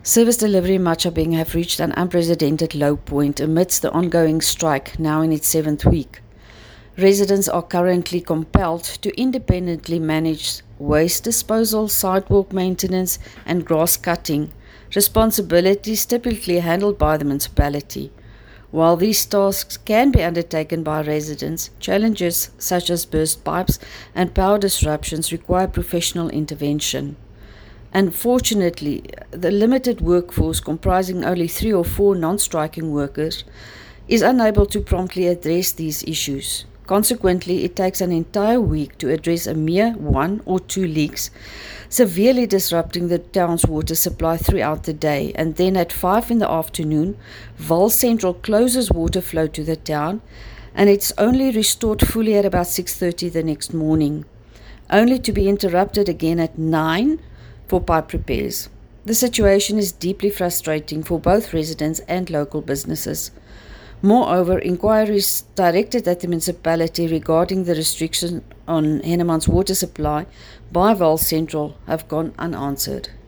Service delivery in Machadodorp have reached an unprecedented low point amidst the ongoing strike, now in its 7th week. Residents are currently compelled to independently manage waste disposal, sidewalk maintenance, and grass cutting, responsibilities typically handled by the municipality. While these tasks can be undertaken by residents, challenges such as burst pipes and power disruptions require professional intervention. Unfortunately, the limited workforce, comprising only 3 or 4 non-striking workers, is unable to promptly address these issues. Consequently, it takes an entire week to address a mere 1 or 2 leaks, severely disrupting the town's water supply throughout the day. And then at 5 in the afternoon, Vaal Central closes water flow to the town, and it's only restored fully at about 6:30 the next morning, only to be interrupted again at 9 for pipe repairs. The situation is deeply frustrating for both residents and local businesses. Moreover, inquiries directed at the municipality regarding the restriction on Henneman's water supply by Vaal Central have gone unanswered.